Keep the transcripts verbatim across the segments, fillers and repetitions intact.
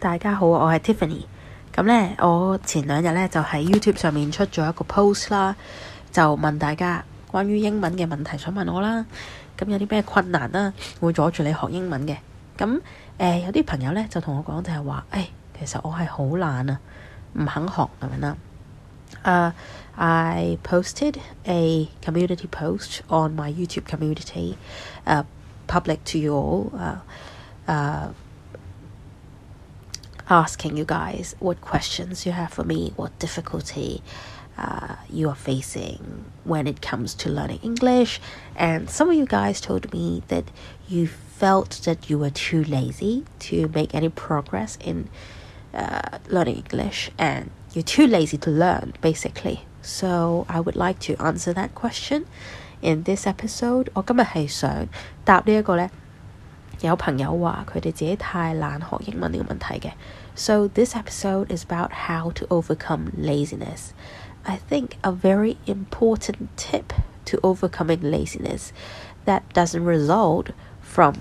大家好，我係 Tiffany。咁呢，我前兩日呢就喺 YouTube 上面出咗一個 post 啦，就問大家關於英文嘅問題，想問我啦。咁有啲咩困難啦，會阻住你學英文嘅？咁誒、呃、有啲朋友呢就同我講就係話，誒其實我係好懶啊，唔肯學咁樣啦。Uh, I posted a community post on my YouTube community, uh, public to you all, uh, uh, asking you guys what questions you have for me, what difficulty uh, you are facing when it comes to learning English. And some of you guys told me that you felt that you were too lazy to make any progress in uh, learning English, and you're too lazy to learn, basically. So I would like to answer that question in this episode. 我今日係想答呢一個呢，有朋友話佢哋自己太懶學英文呢個問題嘅。So this episode is about how to overcome laziness. I think a very important tip to overcoming laziness that doesn't result from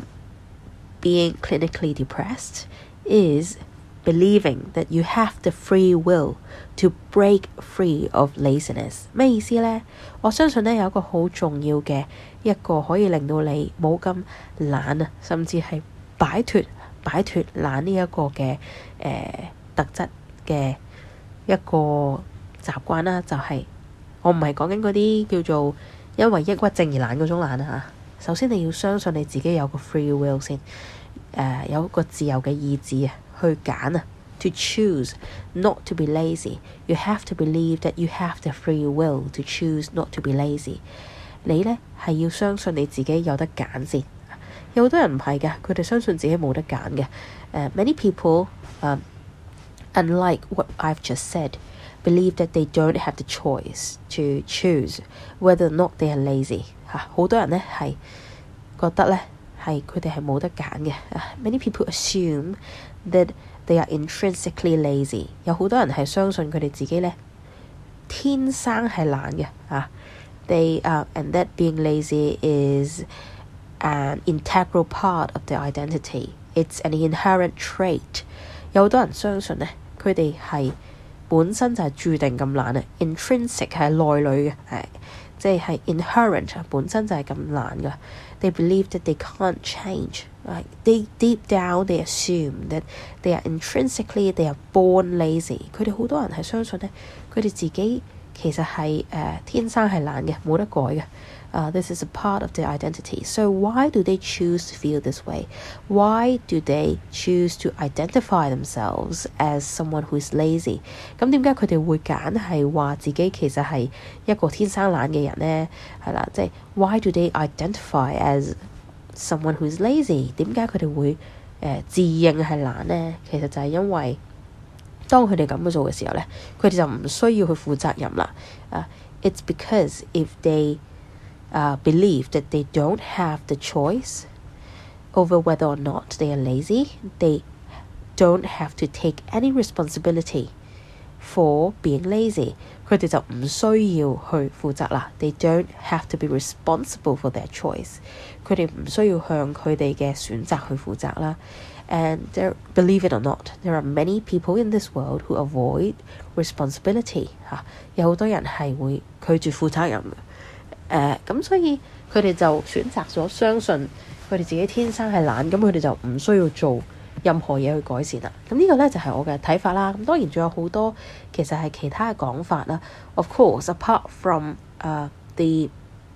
being clinically depressed is believing that you have the free will to break free of laziness. 咩意思呢？我相信呢有一個好重要嘅一個可以令到你冇咁懶啊，甚至係擺脫擺脫懶呢一個嘅誒、呃、特質嘅一個習慣啦，就係、是、我唔係講緊嗰啲叫做因為抑鬱症而懶嗰種懶啊嚇。首先你要相信你自己有個 free will 先，誒、呃、有一個自由嘅意志啊。去揀啊 to choose not to be lazy. You have to believe that you have the free will to choose not to be lazy. 你呢係要相信你自己有得揀先。有好多人唔係㗎，佢哋相信自己冇得揀嘅。Uh, many people, um, unlike what I've just said, believe that they don't have the choice to choose whether or not they are lazy. 嚇，好多人呢係覺得呢係佢哋係冇得揀嘅。Uh, many people assume that they are intrinsically lazy. 有好多人係相信佢哋自己呢天生係懶嘅啊。They uh, and that being lazy is an integral part of their identity. It's an inherent trait. 有好多人相信呢，佢哋係本身就係注定咁懶啊。Intrinsic 係內裏嘅，係即係 inherent 本身就係咁懶㗎。They believe that they can't change. Like they deep down, they assume that they are intrinsically they are born lazy. 佢哋好多人係相信呢，佢哋自己其實係誒、uh, 天生係懶嘅，冇得改嘅。Uh, this is a part of their identity. So why do they choose to feel this way? Why do they choose to identify themselves as someone who is lazy? 咁點解佢哋會揀係話自己其實係一個天生懶嘅人呢？係啦，即係 why do they identify as someone who is lazy？ 點解佢哋會誒、呃、自認係懶呢？其實就係因為當佢哋咁樣做嘅時候呢，佢哋就唔需要去負責任啦。Uh, it's because if they Uh, believe that they don't have the choice over whether or not they are lazy, they don't have to take any responsibility for being lazy. 佢哋就唔需要去負責啦。They don't have to be responsible for their choice. 佢哋唔需要向佢哋嘅選擇去負責啦。And there, believe it or not, there are many people in this world who avoid responsibility. 嚇，有好多人係會拒絕負責任嘅。誒咁、uh, 所以佢哋就選擇咗相信佢哋自己天生係懶，咁佢哋就唔需要做任何嘢去改善啦。咁呢個呢，就係、是、我嘅睇法啦。咁當然仲有好多其實係其他嘅講法啦。Of course, apart from、uh, the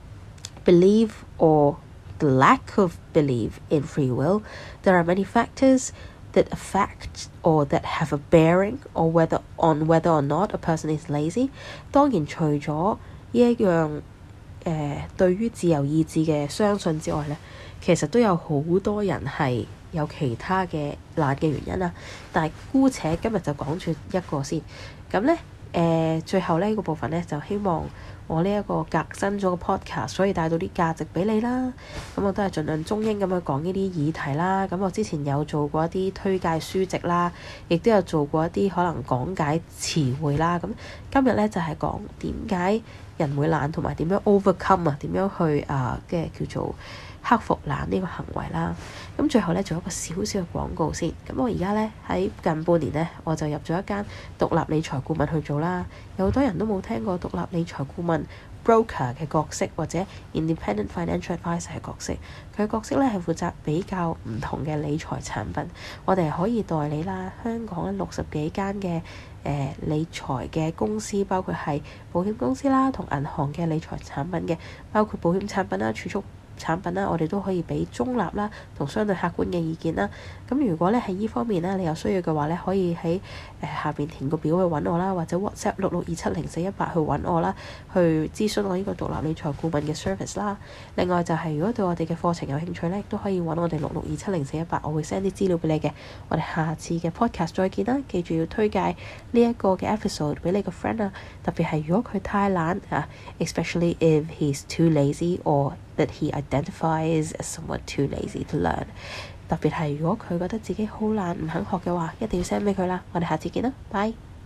belief or the lack of belief in free will, there are many factors that affect or that have a bearing or whether on whether or not a person is lazy. 當然除咗呢一樣誒、呃、對於自由意志嘅相信之外呢，其實都有好多人係有其他嘅懶嘅原因啦。但係姑且今日就講住一個先。咁呢，誒、呃、最後呢、呢個部分呢，就希望我呢一個革新咗個 podcast，所以帶到啲價值俾你啦。咁我都係盡量中英咁樣講呢啲議題啦。咁我之前有做過一啲推介書籍啦，亦都有做過一啲可能講解詞彙啦。咁今日呢，就係、是、講點解人會懶，同埋點樣 overcome 啊，點樣去啊嘅叫做克服懶呢個行為啦。咁最後咧，做一個小小嘅廣告先。咁我而家咧喺近半年咧，我就入咗一間獨立理財顧問去做啦。有好多人都冇聽過獨立理財顧問 broker 嘅角色，或者 independent financial advisor 嘅角色。佢嘅角色咧係負責比較唔同嘅理財產品。我哋係可以代理啦，香港六十幾間嘅誒理財嘅公司，包括係保險公司啦，同銀行嘅理財產品嘅，包括保險產品啦、儲蓄產品啦，我哋都可以俾中立啦同相對客觀嘅意見啦。咁如果咧喺呢方面咧，你有需要嘅話咧，可以喺誒、呃、下邊填個表去揾我啦，或者 WhatsApp 六六二七零四一八去揾我啦，去諮詢我呢個獨立理財顧問嘅 service 啦。另外就係、是、如果對我哋嘅課程有興趣咧，都可以揾我哋六六二七零四一八，我會 send 啲資料俾你嘅。我哋下次嘅 podcast 再見啦，記住要推介呢一個嘅 episode 俾你個 friend 啊，特別係如果佢太懶啊 ，especially if he's too lazy or that he identifies as somewhat too lazy to learn。特別係如果佢覺得自己好懶唔肯學嘅話，一定要 send 俾佢啦。我哋下次見啦，拜。